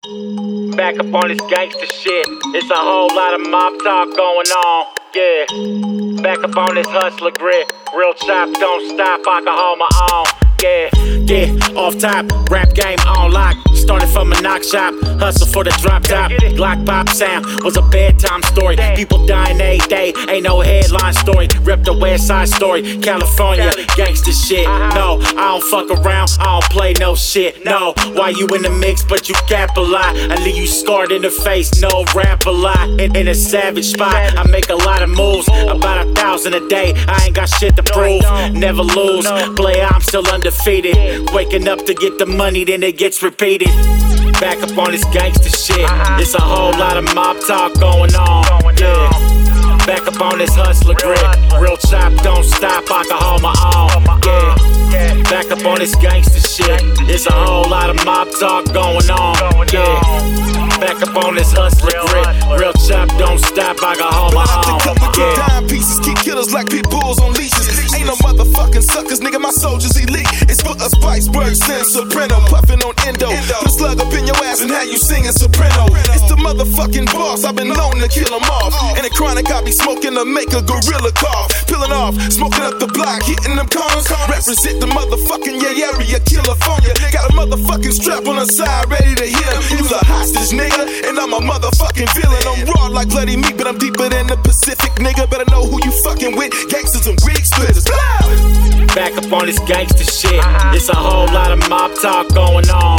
Back up on this gangster shit. It's a whole lot of mob talk going on. Yeah. Back up on this hustler grit. Real chop, don't stop, I can hold my own. Yeah, off top, rap game on lock. Started from a knock shop, hustle for the drop top. Glock pop sound was a bedtime story. People dying every day, ain't no headline story. Rep the West Side Story, California, gangsta shit. No, I don't fuck around, I don't play no shit. No, why you in the mix but you cap a lot? I leave you scarred in the face, no rap a lot. In a savage spot, I make a lot of moves. About 1,000 a day, I ain't got shit to prove. Never lose, player, I'm still undefeated. Waking up to get the money, then it gets repeated. Back up on this gangster shit. It's a whole lot of mob talk going on. Yeah. Back up on this hustler grit. Real chop, don't stop, I can hold my own. Yeah. Back up on this gangster shit. It's a whole lot of mob talk going on. Yeah. Back up on this hustler grit. Real chop, don't stop, I can hold my own. Yeah. Dime pieces, keep killers like pit bulls on leashes. Ain't no motherfucking suckers, nigga, my soldiers elite. It's for us Spiceberg, Sin, Soprano, puffin' on endo. Put a slug up in your ass and how you singin' soprano. It's the motherfucking boss, I've been known to kill them off. In the chronic, I be smoking to make a gorilla cough. Peeling off, smoking up the block, hitting them corners. Represent the motherfucking area, California. Got a motherfucking strap on the side, ready to hit him. You a hostage, nigga, and I'm a motherfucking villain. I'm raw like bloody meat, but I'm deeper than the Pacific, nigga. Better know who you fucking with, gangsters and wig splitters. Back up on this gangster shit. It's a whole lot of mob talk going on.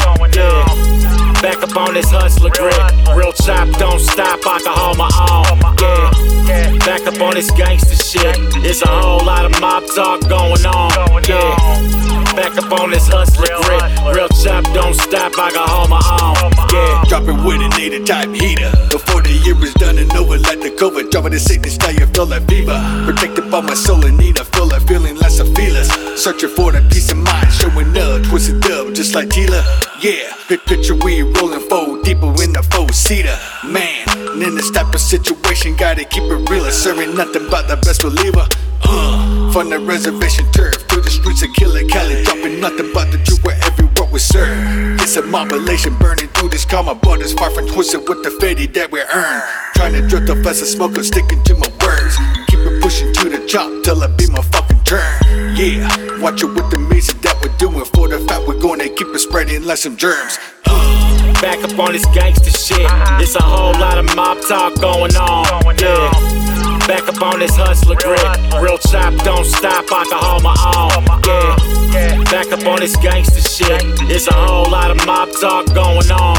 Yeah. Back up on this hustler grit. Real chop, don't stop, I can hold my own. Yeah. Back up on this gangster shit. It's a whole lot of mob talk going on. Yeah. Back up on this hustler grit. Real chop, don't stop, I can hold my own. Yeah. Dropping with a native type heater. Before the year is done and over like the COVID. Dropping the sickness, now you feel like fever. Protected by my soul and need, I feel like feeling less of feelers. Searching for the peace of mind, showing up, twisted dub, just like Tila. Yeah, picture we rolling forward, deeper in the four-seater. Man, and in this type of situation, gotta keep it real. Serving nothing but the best believer. From the reservation turf through the streets of Killer Cali, dropping nothing but the truth where everyone we serve. It's a mobilization burning through this karma borders, far from twisted with the fatty that we earn. Trying to drift off as a smoker, sticking to my words. Keep it pushing to the top till it be my fucking turn. Yeah, watch it with the music that we're doing. For the fact we're gonna keep it spreading like some germs. Back up on this gangster shit. It's a whole lot of mob talk going on. Yeah. Back up on this hustler grit. Real chop, don't stop, I can hold my own. Yeah. Back up on this gangster shit. It's a whole lot of mob talk going on.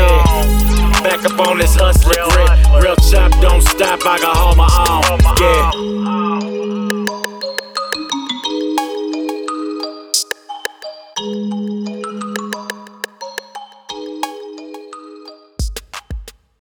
Yeah. Back up on this hustler grit. Real chop, don't stop, I can hold my own. Yeah.